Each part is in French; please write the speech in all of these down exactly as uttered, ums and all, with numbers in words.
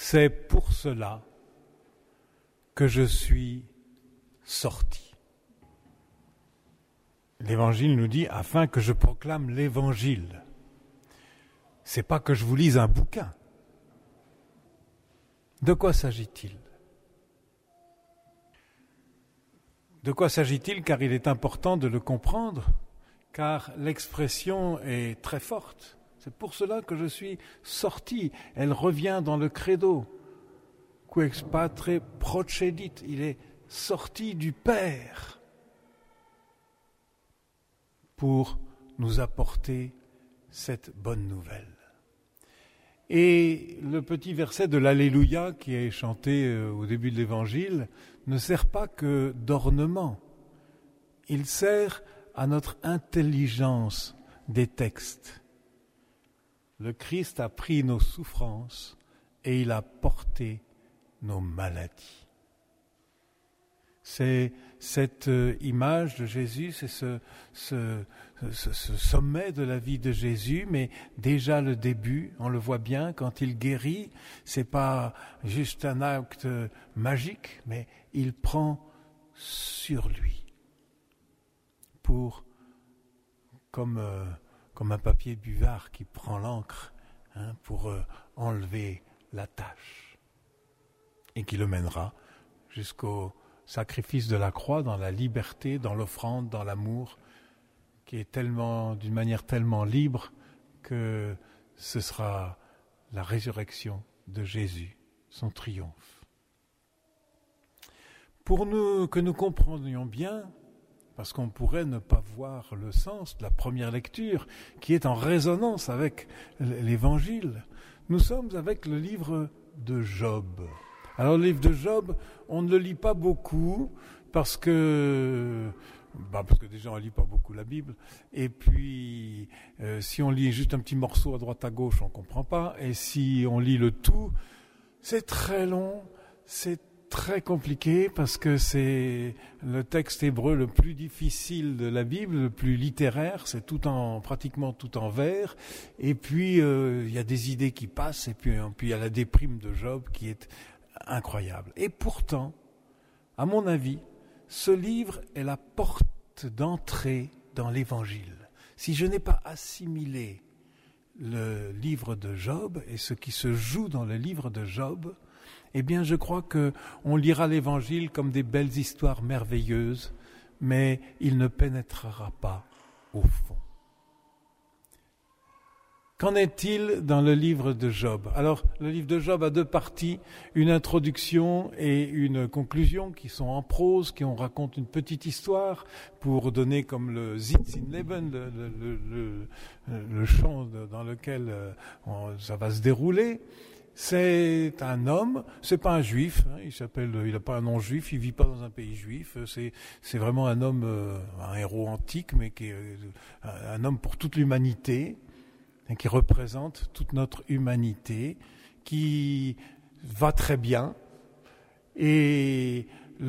c'est pour cela que je suis sorti. L'Évangile nous dit, afin que je proclame l'Évangile. C'est pas que je vous lise un bouquin. De quoi s'agit-il ? De quoi s'agit-il ? Car il est important de le comprendre, car l'expression est très forte. C'est pour cela que je suis sorti. Elle revient dans le credo. Quex patre procedit. Il est sorti du Père pour nous apporter cette bonne nouvelle. Et le petit verset de l'Alléluia qui est chanté au début de l'Évangile ne sert pas que d'ornement. Il sert à notre intelligence des textes. Le Christ a pris nos souffrances et il a porté nos maladies. C'est cette image de Jésus, c'est ce, ce, ce, ce sommet de la vie de Jésus, mais déjà le début, on le voit bien, quand il guérit, c'est pas juste un acte magique, mais il prend sur lui pour, comme, euh, comme un papier buvard qui prend l'encre, hein, pour euh, enlever la tâche et qui le mènera jusqu'au sacrifice de la croix, dans la liberté, dans l'offrande, dans l'amour, qui est tellement, d'une manière tellement libre que ce sera la résurrection de Jésus, son triomphe. Pour nous, que nous comprenions bien, parce qu'on pourrait ne pas voir le sens de la première lecture, qui est en résonance avec l'Évangile, nous sommes avec le livre de Job. Alors le livre de Job, on ne le lit pas beaucoup parce que, bah parce que déjà on lit pas beaucoup la Bible. Et puis euh, si on lit juste un petit morceau à droite à gauche, on comprend pas. Et si on lit le tout, c'est très long, c'est très compliqué parce que c'est le texte hébreu le plus difficile de la Bible, le plus littéraire. C'est tout en pratiquement tout en vers. Et puis il euh, y a des idées qui passent. Et puis puis il y a la déprime de Job qui est incroyable. Et pourtant, à mon avis, ce livre est la porte d'entrée dans l'Évangile. Si je n'ai pas assimilé le livre de Job et ce qui se joue dans le livre de Job, eh bien, je crois que on lira l'Évangile comme des belles histoires merveilleuses, mais il ne pénétrera pas au fond. Qu'en est-il dans le livre de Job ? Alors, le livre de Job a deux parties, une introduction et une conclusion qui sont en prose, qui on raconte une petite histoire pour donner comme le Sitz in Leben, le, le, le, le, le chant dans lequel on, ça va se dérouler. C'est un homme, c'est pas un juif, hein, il s'appelle, il n'a pas un nom juif, il vit pas dans un pays juif, c'est, c'est vraiment un homme, euh, un héros antique, mais qui est euh, un homme pour toute l'humanité, qui représente toute notre humanité, qui va très bien, et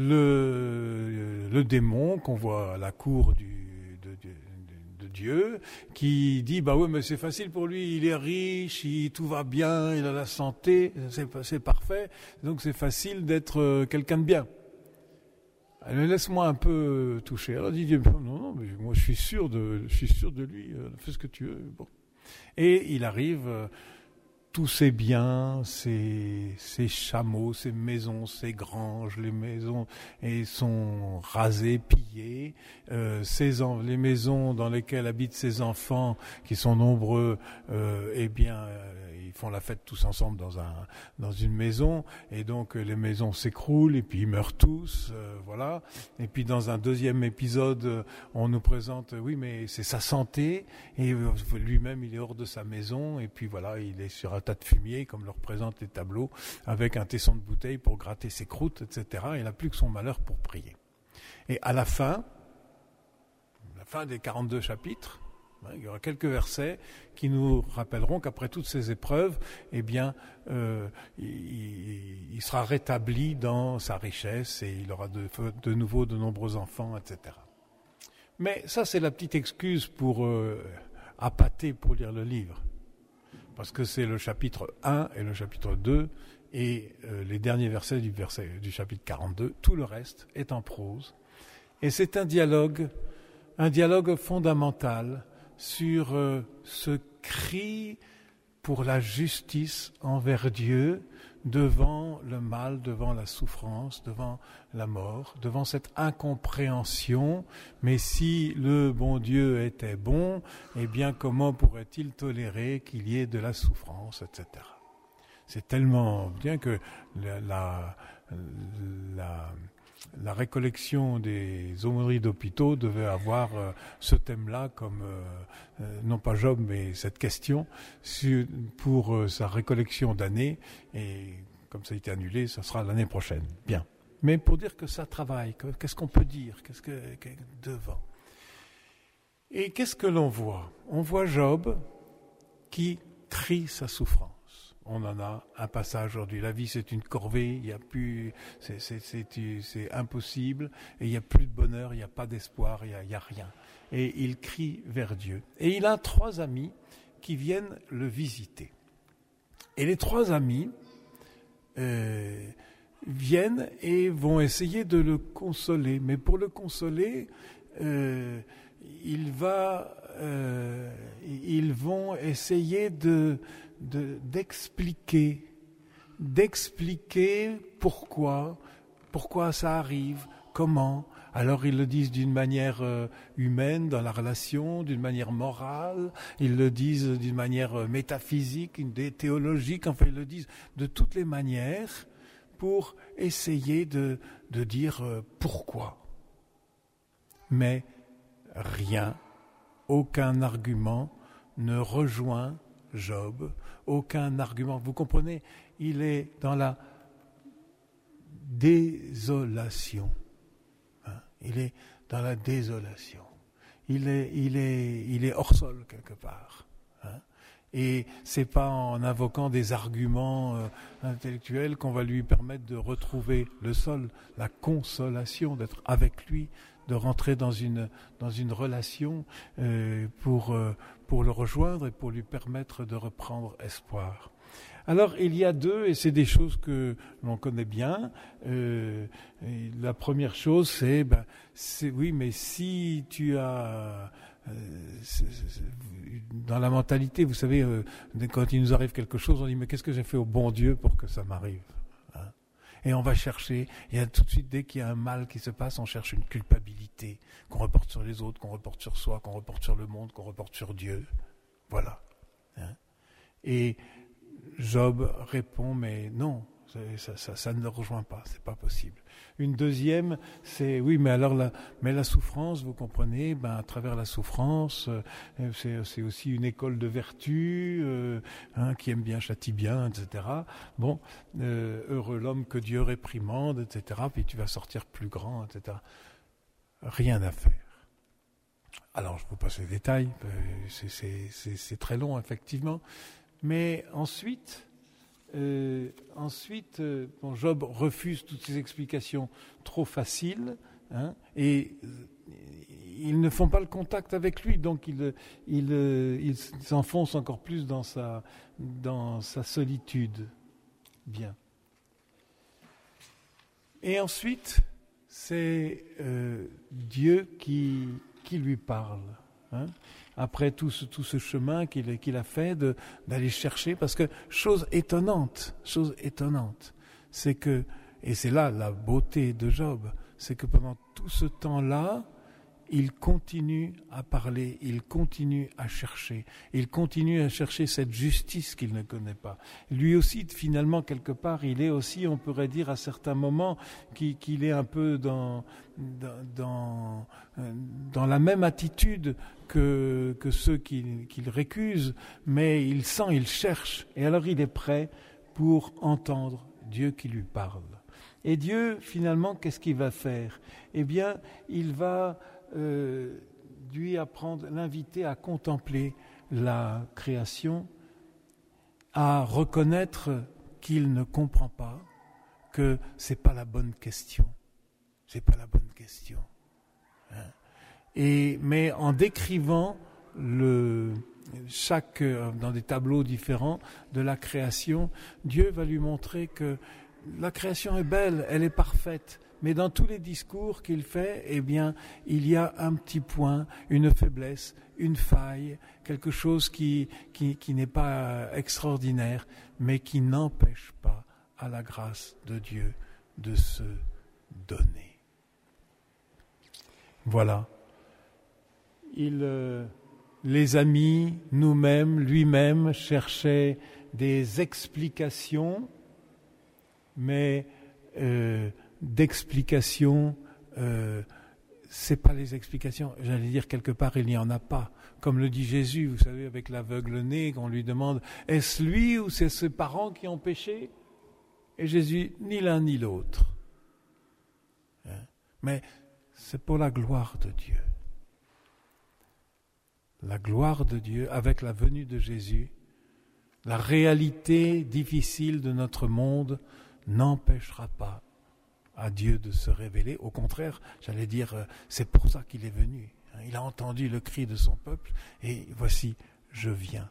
le, le démon qu'on voit à la cour du, de, de, de Dieu, qui dit, bah oui, mais c'est facile pour lui, il est riche, il, tout va bien, il a la santé, c'est, c'est parfait, donc c'est facile d'être quelqu'un de bien. Elle laisse-moi un peu toucher. Alors dit Dieu, non, non, mais moi je suis sûr de, je suis sûr de lui, fais ce que tu veux, bon. Et il arrive, euh, tous ses biens, ses, ses chameaux, ses maisons, ses granges, les maisons et sont rasées, pillées. Euh, ses en, les maisons dans lesquelles habitent ses enfants, qui sont nombreux, euh, eh bien, euh, ils font la fête tous ensemble dans un dans une maison, et donc euh, les maisons s'écroulent et puis ils meurent tous, euh, voilà. Et puis dans un deuxième épisode, euh, on nous présente, euh, oui, mais c'est sa santé, et euh, lui-même il est hors de sa maison, et puis voilà, il est sur un tas de fumier, comme le représentent les tableaux, avec un tesson de bouteille pour gratter ses croûtes, et cetera. Il n'a plus que son malheur pour prier. Et à la fin, la fin des quarante-deux chapitres, il y aura quelques versets qui nous rappelleront qu'après toutes ces épreuves, eh bien, euh, il, il sera rétabli dans sa richesse et il aura de, de nouveau de nombreux enfants, et cetera. Mais ça, c'est la petite excuse pour euh, appâter pour lire le livre. Parce que c'est le chapitre un et le chapitre deux et euh, les derniers versets du, verset, du chapitre quarante-deux, tout le reste est en prose. Et c'est un dialogue, un dialogue fondamental sur euh, ce cri pour la justice envers Dieu devant le mal, devant la souffrance, devant la mort, devant cette incompréhension. Mais si le bon Dieu était bon, eh bien comment pourrait-il tolérer qu'il y ait de la souffrance, et cetera. C'est tellement bien que la, la, la, la récollection des aumôneries d'hôpitaux devait avoir euh, ce thème-là comme, euh, euh, non pas Job, mais cette question sur, pour euh, sa récollection d'année. Et comme ça a été annulé, ça sera l'année prochaine. Bien. Mais pour dire que ça travaille, que, qu'est-ce qu'on peut dire, qu'est-ce que, que devant. Et qu'est-ce que l'on voit ? On voit Job qui crie sa souffrance. On en a un passage aujourd'hui. La vie, c'est une corvée. Il y a plus, c'est, c'est, c'est, c'est impossible. Et il n'y a plus de bonheur. Il n'y a pas d'espoir. Il n'y a, il y a rien. Et il crie vers Dieu. Et il a trois amis qui viennent le visiter. Et les trois amis euh, viennent et vont essayer de le consoler. Mais pour le consoler, euh, il va, euh, ils vont essayer de De, d'expliquer, d'expliquer pourquoi, pourquoi ça arrive, comment. Alors ils le disent d'une manière euh, humaine dans la relation, d'une manière morale, ils le disent d'une manière euh, métaphysique, une, théologique, enfin ils le disent de toutes les manières pour essayer de, de dire euh, pourquoi. Mais rien, aucun argument ne rejoint Job, aucun argument. Vous comprenez, il est dans la désolation. Hein? Il est dans la désolation. Il est, il est, il est hors sol quelque part. Hein? Et c'est pas en invoquant des arguments euh, intellectuels qu'on va lui permettre de retrouver le sol, la consolation, d'être avec lui, de rentrer dans une dans une relation euh, pour euh, pour le rejoindre et pour lui permettre de reprendre espoir. Alors il y a deux, et c'est des choses que l'on connaît bien. Euh, la première chose, c'est ben c'est oui, mais si tu as euh, c'est, c'est, dans la mentalité, vous savez, euh, quand il nous arrive quelque chose, on dit mais qu'est-ce que j'ai fait au bon Dieu pour que ça m'arrive? Et on va chercher, et tout de suite, dès qu'il y a un mal qui se passe, on cherche une culpabilité, qu'on reporte sur les autres, qu'on reporte sur soi, qu'on reporte sur le monde, qu'on reporte sur Dieu. Voilà. Hein? Et Job répond, mais non, ça, ça, ça ne le rejoint pas, c'est pas possible. Une deuxième, c'est, oui, mais alors, la, mais la souffrance, vous comprenez, ben, à travers la souffrance, euh, c'est, c'est aussi une école de vertu, euh, hein, qui aime bien châtie bien, et cetera. Bon, euh, heureux l'homme que Dieu réprimande, et cetera. Puis tu vas sortir plus grand, et cetera. Rien à faire. Alors, je vous passe les détails, euh, c'est, c'est, c'est, c'est très long, effectivement. Mais ensuite... Euh, ensuite, euh, bon, Job refuse toutes ces explications trop faciles, hein, et euh, ils ne font pas le contact avec lui, donc il, il, il, il s'enfonce encore plus dans sa, dans sa solitude. Bien. Et ensuite, c'est euh, Dieu qui, qui lui parle. Hein, après tout ce, tout ce chemin qu'il, qu'il a fait de, d'aller chercher, parce que chose étonnante, chose étonnante, c'est que, et c'est là la beauté de Job, c'est que pendant tout ce temps-là, il continue à parler, il continue à chercher, il continue à chercher cette justice qu'il ne connaît pas. Lui aussi, finalement, quelque part, il est aussi, on pourrait dire à certains moments, qu'il, qu'il est un peu dans, dans, dans la même attitude que, que ceux qu'il, qu'il récuse, mais il sent, il cherche, et alors il est prêt pour entendre Dieu qui lui parle. Et Dieu, finalement, qu'est-ce qu'il va faire ? Eh bien, il va... Euh, lui apprendre, l'inviter à contempler la création, à reconnaître qu'il ne comprend pas, que c'est pas la bonne question, c'est pas la bonne question. Hein. Et mais en décrivant le chaque, euh, dans des tableaux différents de la création, Dieu va lui montrer que la création est belle, elle est parfaite. Mais dans tous les discours qu'il fait, eh bien, il y a un petit point, une faiblesse, une faille, quelque chose qui, qui, qui n'est pas extraordinaire, mais qui n'empêche pas à la grâce de Dieu de se donner. Voilà. Il, euh, les amis, nous-mêmes, lui-même, cherchaient des explications, mais euh, d'explications, euh, c'est pas les explications. J'allais dire quelque part, il n'y en a pas. Comme le dit Jésus, vous savez, avec l'aveugle-né, on lui demande, est-ce lui ou c'est ses parents qui ont péché? Et Jésus, ni l'un ni l'autre. Hein? Mais c'est pour la gloire de Dieu. La gloire de Dieu, avec la venue de Jésus, la réalité difficile de notre monde n'empêchera pas à Dieu de se révéler. Au contraire, j'allais dire, c'est pour ça qu'il est venu. Il a entendu le cri de son peuple et voici, je viens.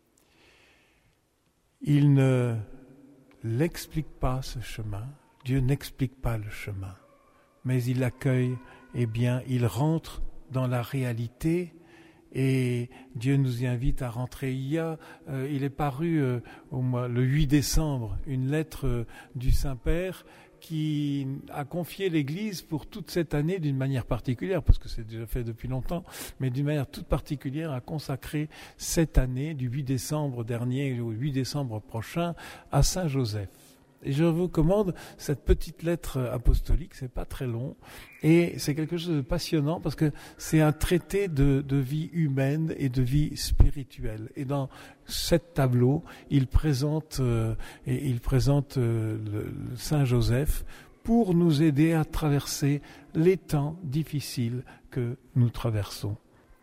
Il ne l'explique pas, ce chemin. Dieu n'explique pas le chemin, mais il l'accueille, eh bien, il rentre dans la réalité. Et Dieu nous y invite à rentrer. Il y a, euh, il est paru euh, au mois, le huit décembre, une lettre euh, du Saint-Père qui a confié l'Église pour toute cette année d'une manière particulière, parce que c'est déjà fait depuis longtemps, mais d'une manière toute particulière a consacré cette année, du huit décembre dernier au huit décembre prochain, à Saint Joseph. Et je vous commande cette petite lettre apostolique, c'est pas très long, et c'est quelque chose de passionnant parce que c'est un traité de, de vie humaine et de vie spirituelle. Et dans sept tableaux, il présente, euh, et il présente euh, le, le Saint Joseph pour nous aider à traverser les temps difficiles que nous traversons.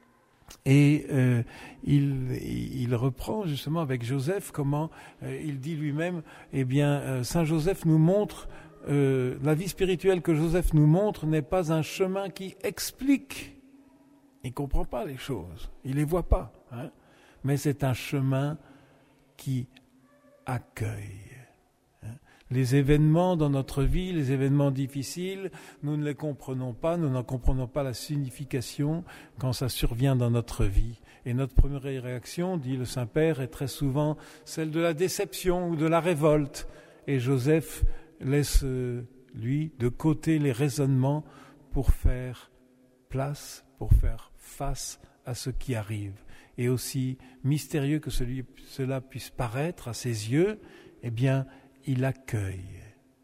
Et euh, il, il reprend justement avec Joseph comment euh, il dit lui-même, eh bien, euh, Saint Joseph nous montre, euh, la vie spirituelle que Joseph nous montre n'est pas un chemin qui explique. Il ne comprend pas les choses, il ne les voit pas, hein, mais c'est un chemin qui accueille. Les événements dans notre vie, les événements difficiles, nous ne les comprenons pas, nous n'en comprenons pas la signification quand ça survient dans notre vie. Et notre première réaction, dit le Saint-Père, est très souvent celle de la déception ou de la révolte. Et Joseph laisse, lui, de côté les raisonnements pour faire place, pour faire face à ce qui arrive. Et aussi mystérieux que celui, cela puisse paraître à ses yeux, eh bien, il accueille,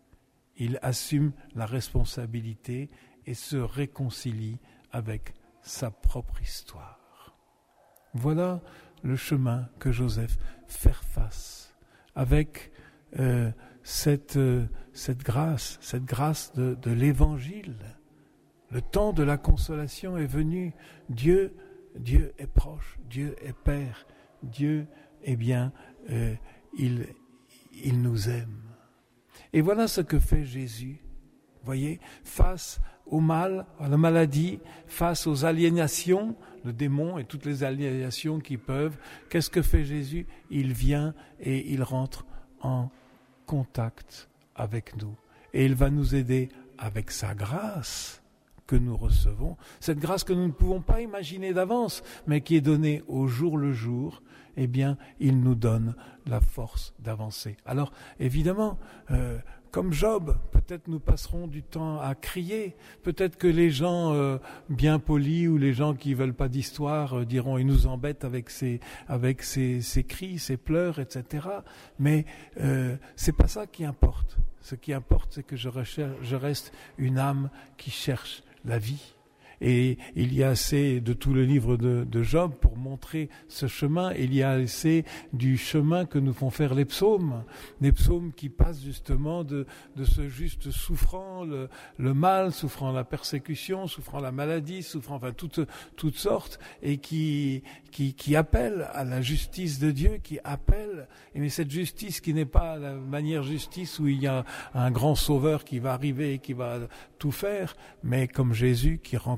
il assume la responsabilité et se réconcilie avec sa propre histoire. Voilà le chemin que Joseph fait face avec euh, cette, euh, cette grâce, cette grâce de, de l'Évangile. Le temps de la consolation est venu. Dieu, Dieu est proche, Dieu est Père, Dieu, eh bien, euh, il Il nous aime. Et voilà ce que fait Jésus. Voyez, face au mal, à la maladie, face aux aliénations, le démon et toutes les aliénations qui peuvent, qu'est-ce que fait Jésus? Il vient et il rentre en contact avec nous. Et il va nous aider avec sa grâce que nous recevons, cette grâce que nous ne pouvons pas imaginer d'avance, mais qui est donnée au jour le jour, eh bien, il nous donne la force d'avancer. Alors, évidemment, euh, comme Job, peut-être nous passerons du temps à crier, peut-être que les gens euh, bien polis ou les gens qui veulent pas d'histoire euh, diront, il nous embête avec ses, avec ses, ses cris, ses pleurs, et cetera. Mais euh, c'est pas ça qui importe. Ce qui importe, c'est que je, recherche, je reste une âme qui cherche la vie. Et il y a assez de tout le livre de, de Job pour montrer ce chemin. Il y a assez du chemin que nous font faire les psaumes. Les psaumes qui passent justement de, de ce juste souffrant le, le mal, souffrant la persécution, souffrant la maladie, souffrant enfin toutes, toutes sortes, et qui, qui, qui appellent à la justice de Dieu, qui appellent. Mais cette justice qui n'est pas la manière justice où il y a un grand sauveur qui va arriver et qui va tout faire, mais comme Jésus qui rencontre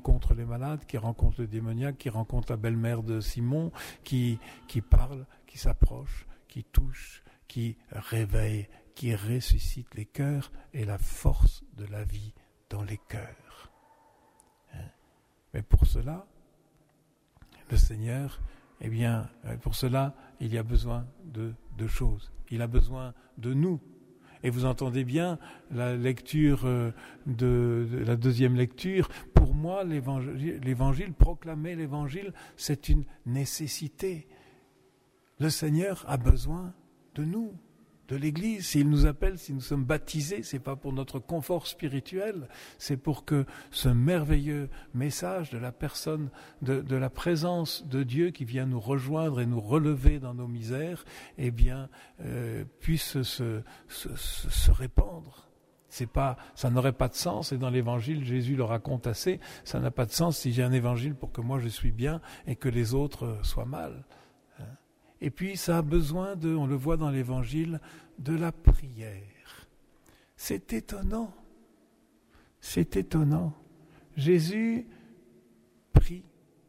rencontre les malades, qui rencontre le démoniaque, qui rencontre la belle-mère de Simon, qui, qui parle, qui s'approche, qui touche, qui réveille, qui ressuscite les cœurs et la force de la vie dans les cœurs. Mais pour cela, le Seigneur, eh bien, pour cela, il y a besoin de deux choses. Il a besoin de nous. Et vous entendez bien la lecture de, de la deuxième lecture. Pour moi, l'évangile, l'évangile, proclamer l'évangile, c'est une nécessité. Le Seigneur a besoin de nous, de l'Église. S'il nous appelle, si nous sommes baptisés, c'est pas pour notre confort spirituel, c'est pour que ce merveilleux message de la personne, de, de la présence de Dieu qui vient nous rejoindre et nous relever dans nos misères, eh bien, euh, puisse se, se, se, se répandre. C'est pas, ça n'aurait pas de sens, et dans l'Évangile, Jésus le raconte assez, ça n'a pas de sens si j'ai un Évangile pour que moi je suis bien et que les autres soient mal. Et puis ça a besoin de, on le voit dans l'Évangile, de la prière. C'est étonnant, c'est étonnant. Jésus prie.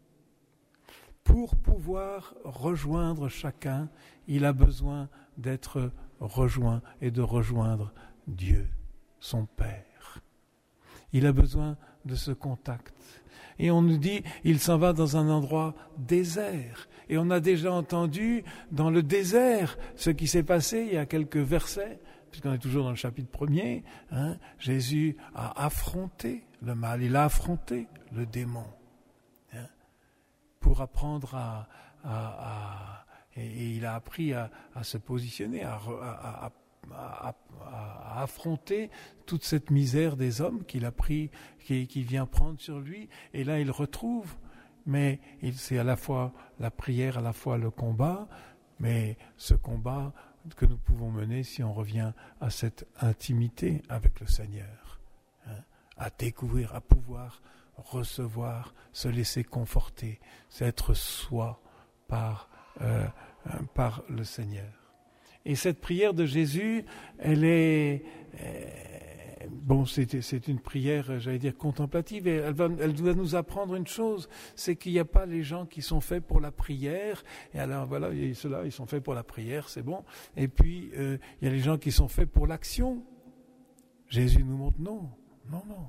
Pour pouvoir rejoindre chacun, il a besoin d'être rejoint et de rejoindre Dieu, son Père. Il a besoin de ce contact. Et on nous dit, il s'en va dans un endroit désert. Et on a déjà entendu dans le désert ce qui s'est passé il y a quelques versets, puisqu'on est toujours dans le chapitre premier. Hein, Jésus a affronté le mal, il a affronté le démon, hein, pour apprendre à... à, à et, et il a appris à, à se positionner, à, à, à À, à, à affronter toute cette misère des hommes qu'il a pris, qui, qui vient prendre sur lui. Et là, il retrouve, mais il, c'est à la fois la prière, à la fois le combat, mais ce combat que nous pouvons mener si on revient à cette intimité avec le Seigneur, hein, à découvrir, à pouvoir recevoir, se laisser conforter, c'est être soi par, euh, par le Seigneur. Et cette prière de Jésus, elle est, euh, bon, c'est, c'est une prière, j'allais dire, contemplative, et elle, va, elle doit nous apprendre une chose, c'est qu'il n'y a pas les gens qui sont faits pour la prière, et alors voilà, ceux-là, ils sont faits pour la prière, c'est bon, et puis euh, il y a les gens qui sont faits pour l'action. Jésus nous montre non, non, non.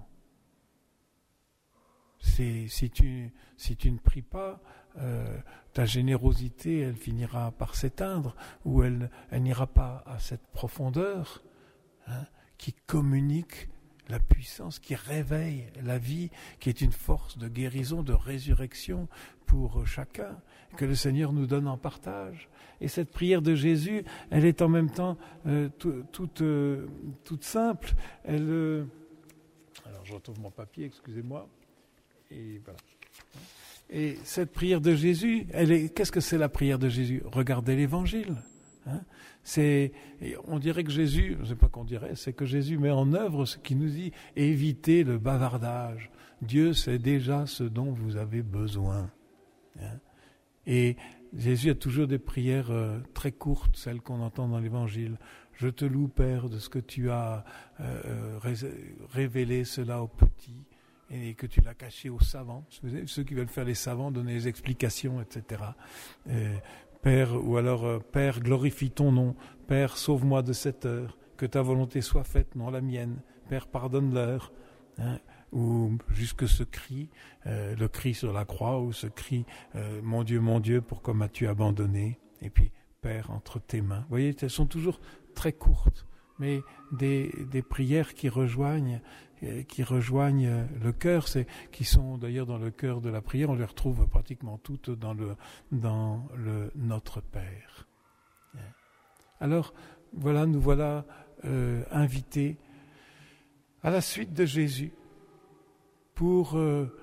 C'est, si tu, si tu ne pries pas, euh, ta générosité, elle finira par s'éteindre, ou elle, elle n'ira pas à cette profondeur, hein, qui communique la puissance, qui réveille la vie, qui est une force de guérison, de résurrection pour chacun, que le Seigneur nous donne en partage. Et cette prière de Jésus, elle est en même temps euh, tout, toute, euh, toute simple. Elle, euh... Alors je retrouve mon papier, excusez-moi. Et voilà. Et cette prière de Jésus, elle est, qu'est-ce que c'est la prière de Jésus ? Regardez l'Évangile. Hein, c'est, on dirait que Jésus, je ne sais pas qu'on dirait, c'est que Jésus met en œuvre ce qui nous dit évitez le bavardage. Dieu sait déjà ce dont vous avez besoin. Hein, et Jésus a toujours des prières euh, très courtes, celles qu'on entend dans l'Évangile. Je te loue, Père, de ce que tu as euh, révélé cela aux petits. Et que tu l'as caché aux savants, ceux qui veulent faire les savants, donner les explications, et cetera. Euh, Père, ou alors, euh, Père, glorifie ton nom. Père, sauve-moi de cette heure. Que ta volonté soit faite, non la mienne. Père, pardonne-leur. Hein, ou jusque ce cri, euh, le cri sur la croix, ou ce cri, euh, mon Dieu, mon Dieu, pourquoi m'as-tu abandonné ? Et puis, Père, entre tes mains. Vous voyez, elles sont toujours très courtes, mais des, des prières qui rejoignent qui rejoignent le cœur, c'est, qui sont d'ailleurs dans le cœur de la prière, on les retrouve pratiquement toutes dans le, dans le Notre Père. Alors, voilà, nous voilà euh, invités à la suite de Jésus pour euh,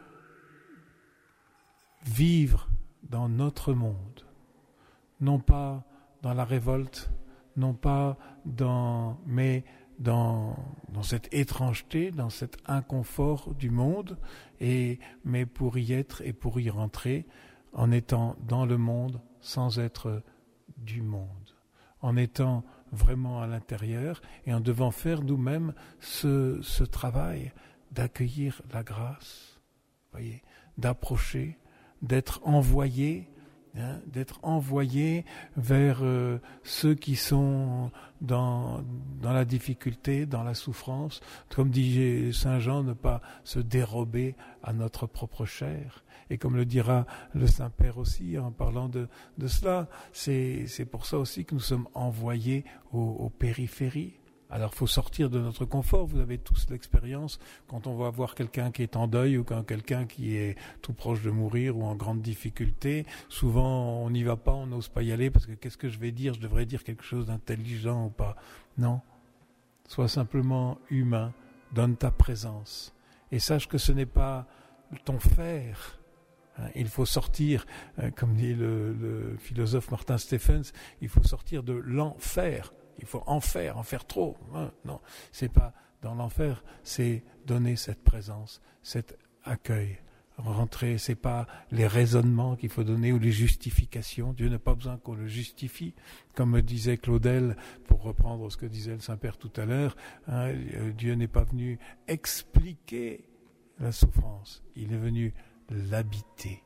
vivre dans notre monde, non pas dans la révolte, non pas dans, mais Dans, dans cette étrangeté, dans cet inconfort du monde, et, mais pour y être et pour y rentrer, en étant dans le monde sans être du monde, en étant vraiment à l'intérieur et en devant faire nous-mêmes ce, ce travail d'accueillir la grâce voyez, d'approcher, d'être envoyé, hein, d'être envoyé vers euh, ceux qui sont dans, dans la difficulté, dans la souffrance. Comme dit Saint Jean, ne pas se dérober à notre propre chair. Et comme le dira le Saint-Père aussi en parlant de, de cela, c'est, c'est pour ça aussi que nous sommes envoyés aux, aux périphéries. Alors, il faut sortir de notre confort. Vous avez tous l'expérience quand on va voir quelqu'un qui est en deuil ou quand quelqu'un qui est tout proche de mourir ou en grande difficulté. Souvent, on n'y va pas, on n'ose pas y aller parce que qu'est-ce que je vais dire? Je devrais dire quelque chose d'intelligent ou pas? Non. Sois simplement humain. Donne ta présence. Et sache que ce n'est pas ton faire. Il faut sortir, comme dit le, le philosophe Martin Stephens, il faut sortir de l'enfer. Il faut en faire, en faire trop. Non, c'est pas dans l'enfer, c'est donner cette présence, cet accueil. Rentrer, c'est pas les raisonnements qu'il faut donner ou les justifications. Dieu n'a pas besoin qu'on le justifie. Comme disait Claudel, pour reprendre ce que disait le Saint-Père tout à l'heure, hein, Dieu n'est pas venu expliquer la souffrance. Il est venu l'habiter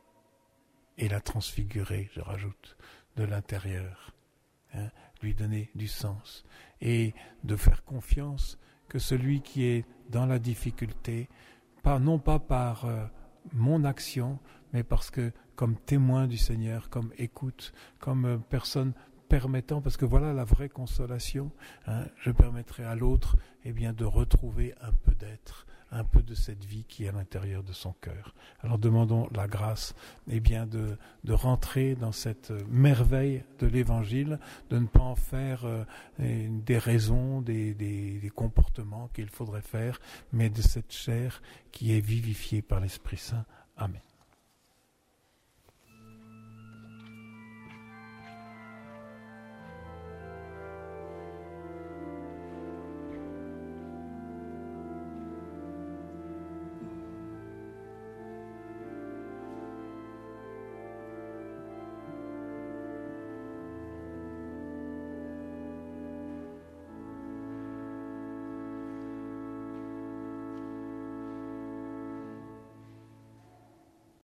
et la transfigurer, je rajoute, de l'intérieur, hein, lui donner du sens et de faire confiance que celui qui est dans la difficulté, pas, non pas par euh, mon action, mais parce que comme témoin du Seigneur, comme écoute, comme euh, personne permettant, parce que voilà la vraie consolation, hein, je permettrai à l'autre eh bien, de retrouver un peu d'être, un peu de cette vie qui est à l'intérieur de son cœur. Alors demandons la grâce eh bien, de, de rentrer dans cette merveille de l'Évangile, de ne pas en faire euh, des raisons, des, des, des comportements qu'il faudrait faire, mais de cette chair qui est vivifiée par l'Esprit Saint. Amen.